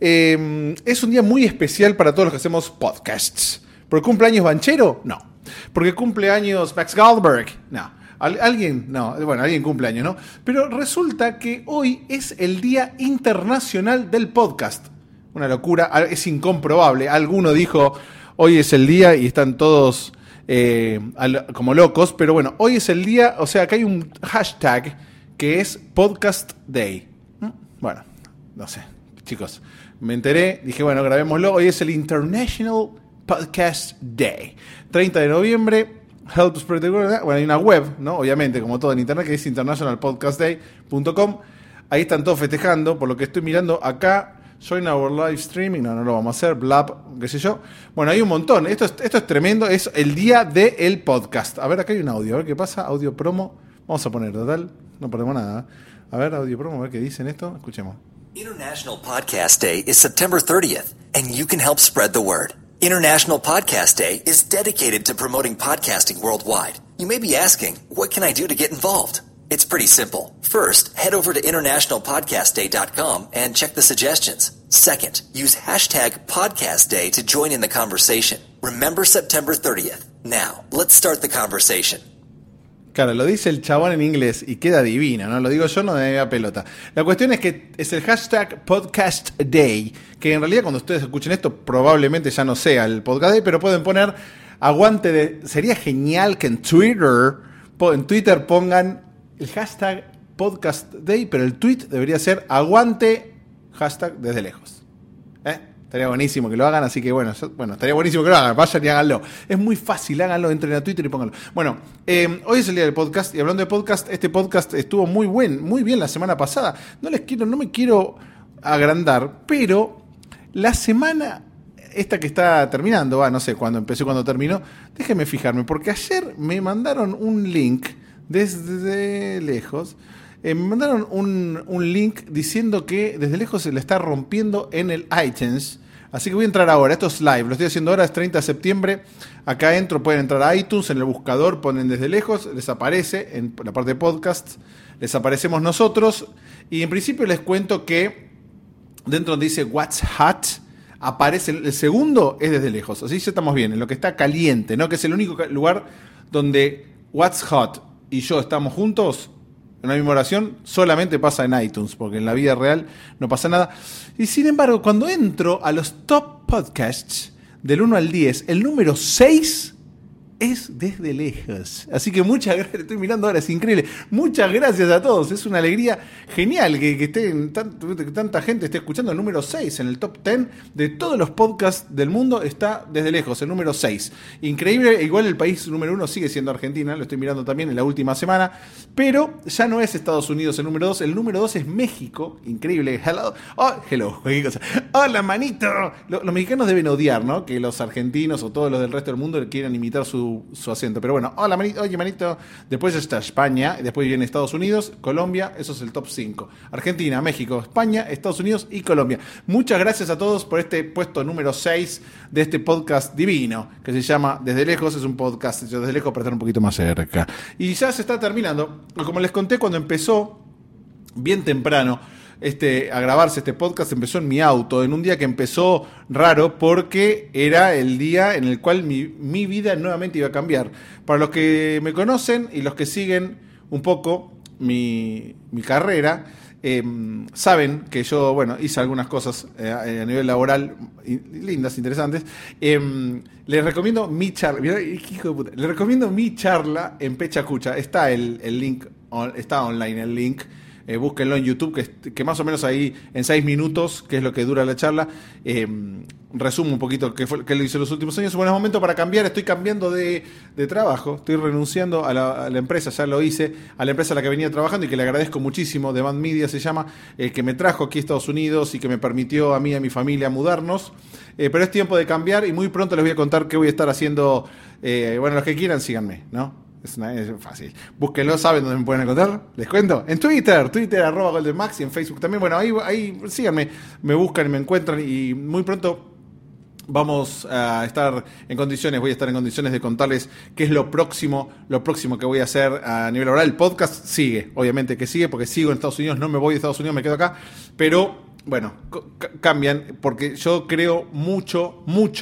es un día muy especial para todos los que hacemos podcasts. ¿Por cumpleaños Banchero? No. Porque cumple años Max Goldberg. No. ¿Alguien? No. Bueno, alguien cumple años, ¿no? Pero resulta que hoy es el Día Internacional del Podcast. Una locura, es incomprobable. Alguno dijo, hoy es el día, y están todos como locos. Pero bueno, hoy es el día, o sea, acá hay un hashtag que es Podcast Day. Bueno, no sé, chicos. Me enteré, dije, grabémoslo. Hoy es el International Podcast Day. 30 de noviembre, Help to Spread the Word. Hay una web, ¿no? Obviamente, como todo en internet, que es internationalpodcastday.com. Ahí están todos festejando, por lo que estoy mirando acá. Join our live streaming. No lo vamos a hacer. Blab, qué sé yo. Bueno, hay un montón. Esto es tremendo. Es el día del podcast. A ver, acá hay un audio. A ver qué pasa. Audio promo. Vamos a poner, total. No perdemos nada. A ver, audio promo. A ver qué dicen esto. Escuchemos. International Podcast Day is September 30th, and you can help spread the word. International Podcast Day is dedicated to promoting podcasting worldwide. You may be asking, what can I do to get involved? It's pretty simple. First, head over to internationalpodcastday.com and check the suggestions. Second, use hashtag Podcast Day to join in the conversation. Remember September 30th. Now, let's start the conversation. Claro, lo dice el chabón en inglés y queda divino, ¿no? Lo digo yo, no me da pelota. La cuestión es que es el hashtag Podcast Day, que en realidad cuando ustedes escuchen esto probablemente ya no sea el Podcast Day, pero pueden poner aguante de... Sería genial que en Twitter pongan el hashtag Podcast Day, pero el tweet debería ser aguante hashtag desde lejos. Estaría buenísimo que lo hagan, así que estaría buenísimo que lo hagan, vayan y háganlo. Es muy fácil, háganlo, entren a Twitter y pónganlo. Bueno, hoy es el día del podcast, y hablando de podcast, este podcast estuvo muy bien la semana pasada. No me quiero agrandar, pero la semana esta que está terminando, no sé cuándo empezó y cuándo terminó, déjenme fijarme, porque ayer me mandaron un link desde lejos. Me mandaron un link diciendo que desde lejos se le está rompiendo en el iTunes. Así que voy a entrar ahora. Esto es live. Lo estoy haciendo ahora, es 30 de septiembre. Acá entro, pueden entrar a iTunes. En el buscador ponen desde lejos. Les aparece en la parte de podcasts. Les aparecemos nosotros. Y en principio les cuento que dentro donde dice What's Hot, aparece el segundo es desde lejos. Así ya estamos bien. En lo que está caliente, ¿no? Que es el único lugar donde What's Hot y yo estamos juntos. En la misma oración, solamente pasa en iTunes, porque en la vida real no pasa nada. Y sin embargo, cuando entro a los top podcasts del 1 al 10, el número 6 es desde lejos. Así que muchas gracias, estoy mirando ahora, es increíble. Muchas gracias a todos, es una alegría genial que tanta gente esté escuchando. El número 6 en el top 10 de todos los podcasts del mundo está desde lejos, el número 6. Increíble, igual el país número 1 sigue siendo Argentina, lo estoy mirando también en la última semana, pero ya no es Estados Unidos el número 2, el número 2 es México. Increíble, hello, cualquier cosa. Hola, manito. Los mexicanos deben odiar, ¿no? Que los argentinos o todos los del resto del mundo quieran imitar su acento, pero bueno, hola manito, oye manito. Después está España, después viene Estados Unidos, Colombia, eso es el top 5. Argentina, México, España, Estados Unidos y Colombia. Muchas gracias a todos por este puesto número 6 de este podcast divino, que se llama Desde Lejos. Es un podcast hecho desde lejos para estar un poquito más cerca. Y ya se está terminando. Como les conté cuando empezó, bien temprano, a grabarse este podcast empezó en mi auto, en un día que empezó raro porque era el día en el cual mi vida nuevamente iba a cambiar. Para los que me conocen y los que siguen un poco mi carrera, saben que yo, hice algunas cosas a nivel laboral lindas, interesantes. Les recomiendo mi charla. Mirá, hijo de puta. Les recomiendo mi charla en Pecha Cucha. Está el link, está online el link. Búsquenlo en YouTube, que más o menos ahí en 6 minutos, que es lo que dura la charla, resumo un poquito qué le hice los últimos años. Bueno, es momento para cambiar, estoy cambiando de trabajo, estoy renunciando a la empresa, ya lo hice, a la empresa a la que venía trabajando y que le agradezco muchísimo, Demand Media se llama, que me trajo aquí a Estados Unidos y que me permitió a mí y a mi familia mudarnos, pero es tiempo de cambiar y muy pronto les voy a contar qué voy a estar haciendo. Los que quieran, síganme, ¿no? Es fácil. Búsquenlo, ¿saben dónde me pueden encontrar? Les cuento. En Twitter, @GoldenMax, y en Facebook también. Bueno, ahí síganme, me buscan y me encuentran y muy pronto vamos a estar en condiciones, voy a estar en condiciones de contarles qué es lo próximo que voy a hacer a nivel laboral. El podcast sigue, obviamente que sigue, porque sigo en Estados Unidos, no me voy de Estados Unidos, me quedo acá, pero bueno, cambian, porque yo creo mucho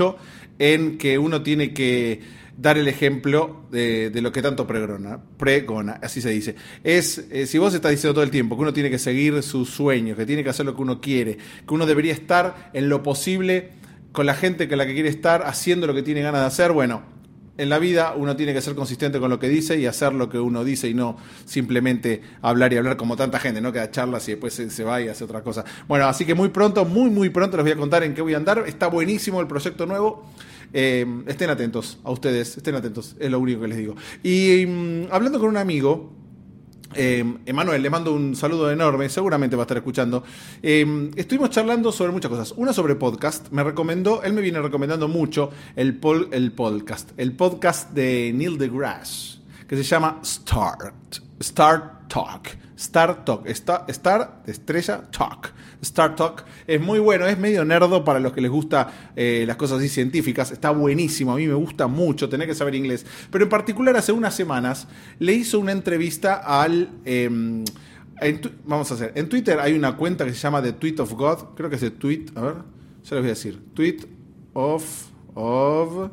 en que uno tiene que dar el ejemplo de lo que tanto pregona, así se dice. Si vos estás diciendo todo el tiempo que uno tiene que seguir sus sueños, que tiene que hacer lo que uno quiere, que uno debería estar en lo posible con la gente con la que quiere estar, haciendo lo que tiene ganas de hacer, bueno, en la vida uno tiene que ser consistente con lo que dice y hacer lo que uno dice y no simplemente hablar y hablar como tanta gente, ¿no? Que da charlas y después se va y hace otra cosa. Bueno, así que muy pronto les voy a contar en qué voy a andar. Está buenísimo el proyecto nuevo. Estén atentos a ustedes, es lo único que les digo. Y hablando con un amigo, Emanuel, le mando un saludo enorme, seguramente va a estar escuchando. Estuvimos charlando sobre muchas cosas. Una sobre podcast, él me viene recomendando mucho el podcast de Neil deGrasse, que se llama Star Talk, estrella Talk. Star Talk es muy bueno, es medio nerdo para los que les gusta las cosas así científicas, está buenísimo, a mí me gusta mucho, tenés que saber inglés, pero en particular hace unas semanas le hizo una entrevista en Twitter hay una cuenta que se llama The Tweet of God, creo que es el tweet, a ver, ya les voy a decir, Tweet of God,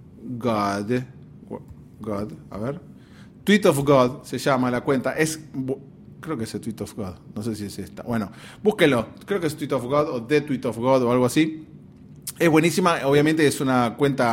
a ver, Tweet of God se llama la cuenta, creo que es el Tweet of God, no sé si es esta. Bueno, búsquenlo, creo que es Tweet of God o The Tweet of God o algo así. Es buenísima, obviamente es una cuenta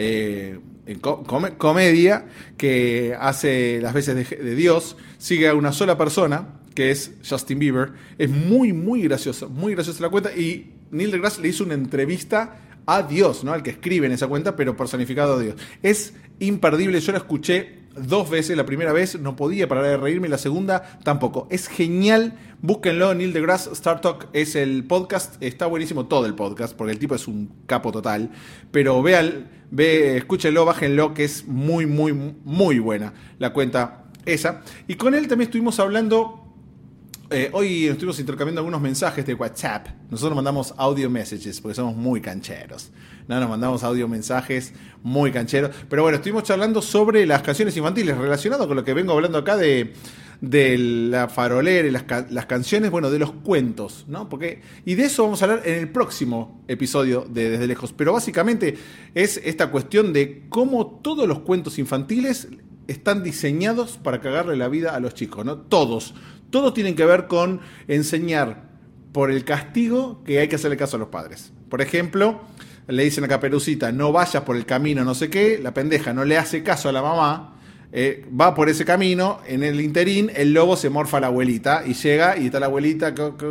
comedia que hace las veces de Dios, sigue a una sola persona, que es Justin Bieber. Es muy graciosa la cuenta y Neil deGrasse le hizo una entrevista a Dios, ¿no? Al que escribe en esa cuenta, pero personificado a Dios. Es imperdible, yo la escuché 2 veces, la primera vez no podía parar de reírme, la segunda tampoco. Es genial, búsquenlo, Neil deGrasse, Star Talk es el podcast, está buenísimo todo el podcast, porque el tipo es un capo total, pero escúchenlo, bájenlo, que es muy buena la cuenta esa. Y con él también estuvimos hablando. Hoy estuvimos intercambiando algunos mensajes de WhatsApp. Nosotros mandamos audio messages porque somos muy cancheros. Nos mandamos audio mensajes muy cancheros. Pero bueno, estuvimos charlando sobre las canciones infantiles, relacionado con lo que vengo hablando acá de la farolera y las canciones, bueno, de los cuentos, ¿no? Y de eso vamos a hablar en el próximo episodio de Desde Lejos. Pero básicamente es esta cuestión de cómo todos los cuentos infantiles están diseñados para cagarle la vida a los chicos, ¿no? Todos tienen que ver con enseñar por el castigo que hay que hacerle caso a los padres. Por ejemplo, le dicen a Caperucita, no vayas por el camino no sé qué, la pendeja no le hace caso a la mamá, va por ese camino, en el interín el lobo se morfa a la abuelita y llega y está la abuelita,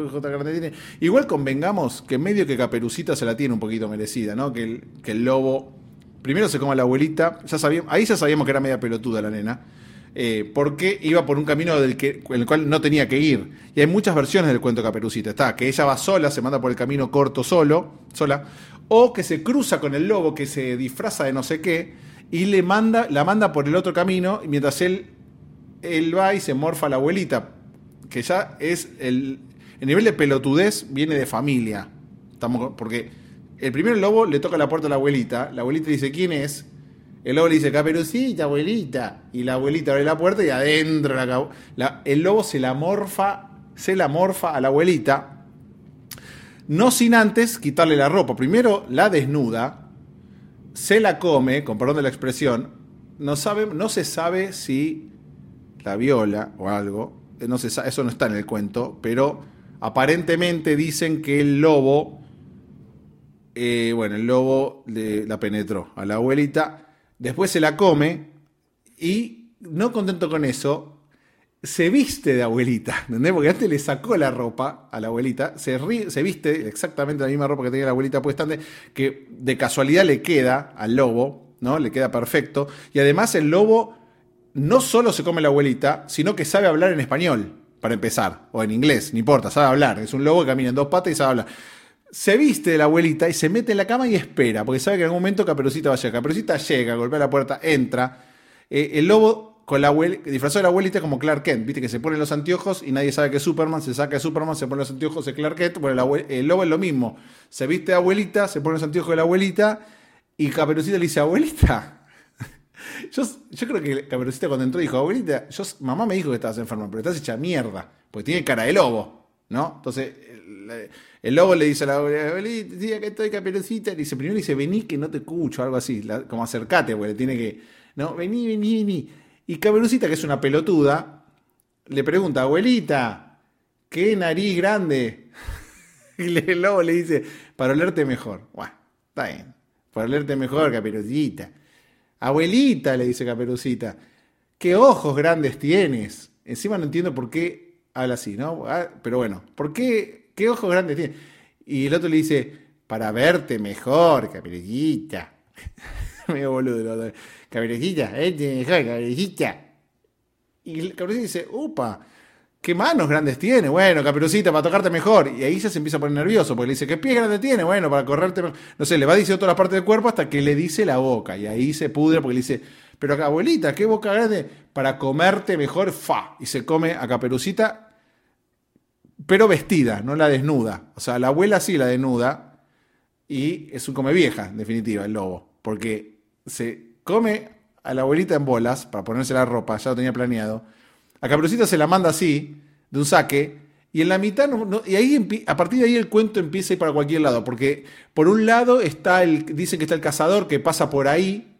igual convengamos que medio que Caperucita se la tiene un poquito merecida, ¿no? Que el lobo primero se come a la abuelita, ahí ya sabíamos que era media pelotuda la nena, porque iba por un camino en el cual no tenía que ir. Y hay muchas versiones del cuento de Caperucita. Está que ella va sola, se manda por el camino corto sola, o que se cruza con el lobo que se disfraza de no sé qué y la manda por el otro camino, mientras él va y se morfa a la abuelita, que ya es el nivel de pelotudez viene de familia. Porque el primer lobo le toca la puerta a la abuelita dice, ¿quién es? El lobo le dice, Caperucita, abuelita. Y la abuelita abre la puerta y adentro el lobo se la morfa se la morfa a la abuelita, no sin antes quitarle la ropa. Primero la desnuda, se la come, con perdón de la expresión, no se sabe si la viola o algo, eso no está en el cuento, pero aparentemente dicen que el lobo la penetró a la abuelita, después se la come y, no contento con eso, se viste de abuelita, ¿entendés? Porque antes le sacó la ropa a la abuelita, se viste exactamente la misma ropa que tenía la abuelita puesta antes, que de casualidad le queda al lobo, ¿no? Le queda perfecto, y además el lobo no solo se come la abuelita, sino que sabe hablar en español, para empezar, o en inglés, no importa, sabe hablar, es un lobo que camina en dos patas y sabe hablar. Se viste de la abuelita y se mete en la cama y espera, porque sabe que en algún momento Caperucita va a llegar. Caperucita llega, golpea la puerta, entra, el lobo con disfrazado de la abuelita como Clark Kent, viste que se pone los anteojos y nadie sabe que es Superman, se saca de Superman, se pone los anteojos de Clark Kent. Bueno, el lobo es lo mismo, se viste de abuelita, se pone los anteojos de la abuelita y Caperucita le dice, abuelita, yo creo que Caperucita cuando entró dijo, abuelita, mamá me dijo que estabas enferma, pero estás hecha mierda, porque tiene cara de lobo, ¿no? Entonces el lobo le dice a la abuelita, sí, acá estoy, Caperucita, le dice, primero le dice, vení que no te escucho, algo así, como acercate, porque tiene que, no, vení. Y Caperucita, que es una pelotuda, le pregunta, abuelita, ¿qué nariz grande? Y el lobo le dice, para olerte mejor. Bueno, está bien, para olerte mejor, Caperucita. Abuelita, le dice Caperucita, ¿qué ojos grandes tienes? Encima no entiendo por qué habla así, ¿no? Pero bueno, ¿por qué? ¿Qué ojos grandes tienes? Y el otro le dice, para verte mejor, Caperucita. Medio boludo. Caperucita, Caperucita. Y Caperucita dice, upa, ¿qué manos grandes tiene? Bueno, Caperucita, para tocarte mejor. Y ahí ya se empieza a poner nervioso, porque le dice, ¿qué pies grandes tiene? Bueno, para correrte mejor. No sé, le va diciendo todas las partes del cuerpo hasta que le dice la boca. Y ahí se pudre porque le dice, pero acá, abuelita, ¿qué boca grande? Para comerte mejor, fa. Y se come a Caperucita, pero vestida, no la desnuda. O sea, la abuela sí la desnuda y es un come vieja, en definitiva, el lobo. Porque se come a la abuelita en bolas para ponerse la ropa, ya lo tenía planeado. A Caperucita se la manda así, de un saque, y en la mitad, y ahí a partir de ahí el cuento empieza a ir para cualquier lado. Porque por un lado dicen que está el cazador que pasa por ahí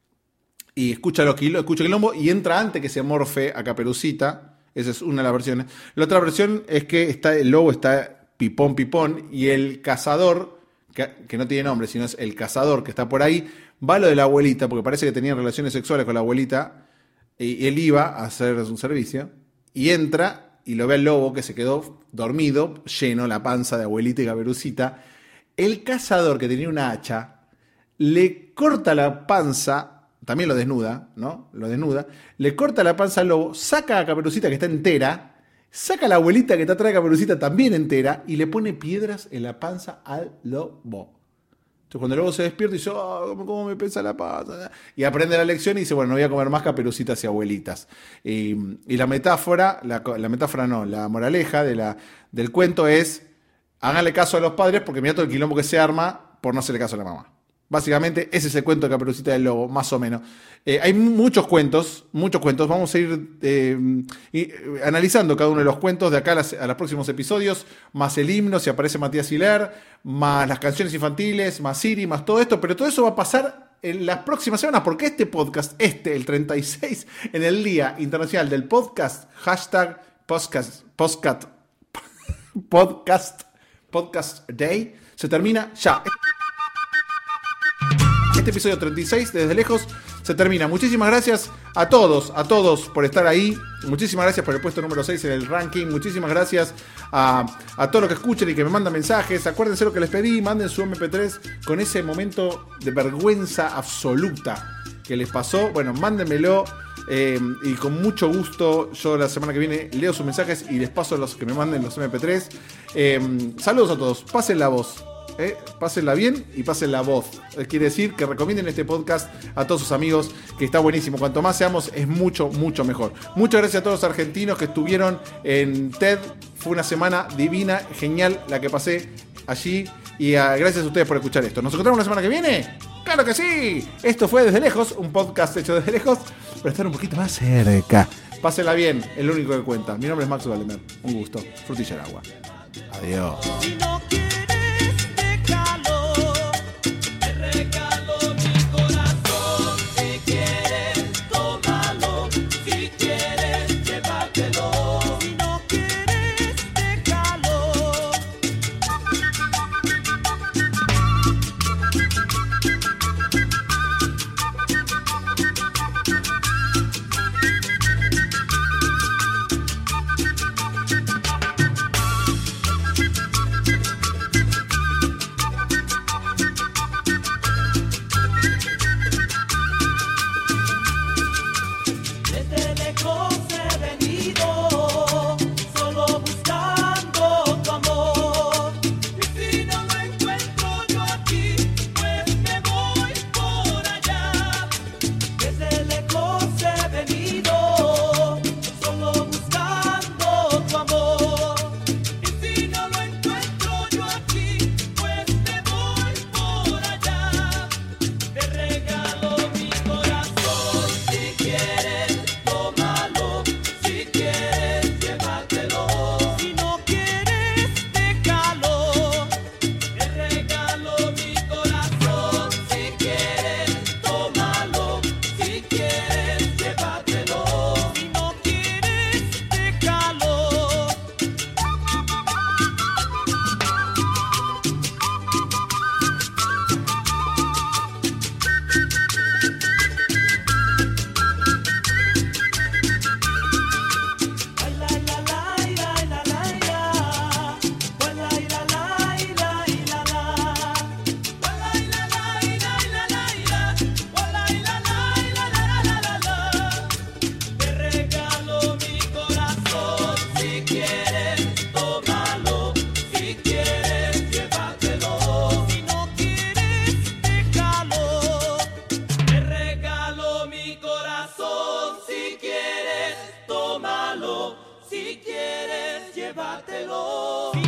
y escucha el quilombo y entra antes que se morfe a Caperucita. Esa es una de las versiones. La otra versión es que el lobo está pipón y el cazador, que no tiene nombre, sino es el cazador que está por ahí, va a lo de la abuelita, porque parece que tenían relaciones sexuales con la abuelita, y él iba a hacer un servicio, y entra y lo ve al lobo que se quedó dormido, lleno la panza de abuelita y Caperucita. El cazador, que tenía una hacha, le corta la panza. También lo desnuda, ¿no? Le corta la panza al lobo, saca a Caperucita que está entera, saca a la abuelita que está atrás de Caperucita también entera y le pone piedras en la panza al lobo. Entonces cuando el lobo se despierta y dice, oh, ¿cómo me pesa la panza? Y aprende la lección y dice, bueno, no voy a comer más Caperucitas y abuelitas. Y la metáfora, la moraleja del cuento es, háganle caso a los padres porque mirá todo el quilombo que se arma por no hacerle caso a la mamá. Básicamente ese es el cuento de Caperucita del Lobo, más o menos. Hay muchos cuentos. Vamos a ir analizando cada uno de los cuentos de acá a los próximos episodios, más el himno, si aparece Matías Hilaire, más las canciones infantiles, más Siri, más todo esto. Pero todo eso va a pasar en las próximas semanas, porque este podcast, el 36, en el Día Internacional del Podcast, hashtag podcast Day, se termina ya. Este episodio 36 de Desde Lejos se termina. Muchísimas gracias a todos por estar ahí. Muchísimas gracias por el puesto número 6 en el ranking. Muchísimas gracias a todos los que escuchen y que me mandan mensajes. Acuérdense lo que les pedí, manden su MP3 con ese momento de vergüenza absoluta que les pasó. Bueno, mándenmelo y con mucho gusto yo la semana que viene leo sus mensajes y les paso los que me manden los MP3. Saludos a todos, pasen la voz. Pásenla bien y pasen la voz. Quiere decir que recomienden este podcast a todos sus amigos, que está buenísimo. Cuanto más seamos, es mucho, mucho mejor. Muchas gracias a todos los argentinos que estuvieron en TED. Fue una semana divina, genial la que pasé allí. Y gracias a ustedes por escuchar esto. ¿Nos encontramos la semana que viene? ¡Claro que sí! Esto fue Desde Lejos, un podcast hecho desde lejos, para estar un poquito más cerca. Pásela bien, es lo único que cuenta. Mi nombre es Max Valemer. Un gusto. Frutilla al agua. Adiós. Si no quieres, déjalo. Te regalo mi corazón. Si quieres, tómalo. Si quieres, llévatelo. Si no quieres, déjalo. Desde lejos he venido, solo buscando tu amor. Y si no lo encuentro yo aquí, pues me voy por allá. Desde lejos he venido, solo buscando tu amor. Y si no lo encuentro yo aquí, pues me voy por allá. Te regalo mi corazón, si quieres, tómalo. Si quieres, llévatelo. Si no quieres, déjalo. Te regalo mi corazón, si quieres, tómalo. Si quieres, llévatelo. Si no quieres, déjalo. Ay, la, la, la, la, la, la, la. Ay, la, la, la, la, la, la. Ay, la, la, la, la, la. Ay, la, la, la, la, la. Te regalo mi corazón, si quieres, tómalo. Si quieres, llévatelo. Si no quieres, déjalo. Te regalo mi corazón, si quieres, tómalo. Si quieres, llévatelo.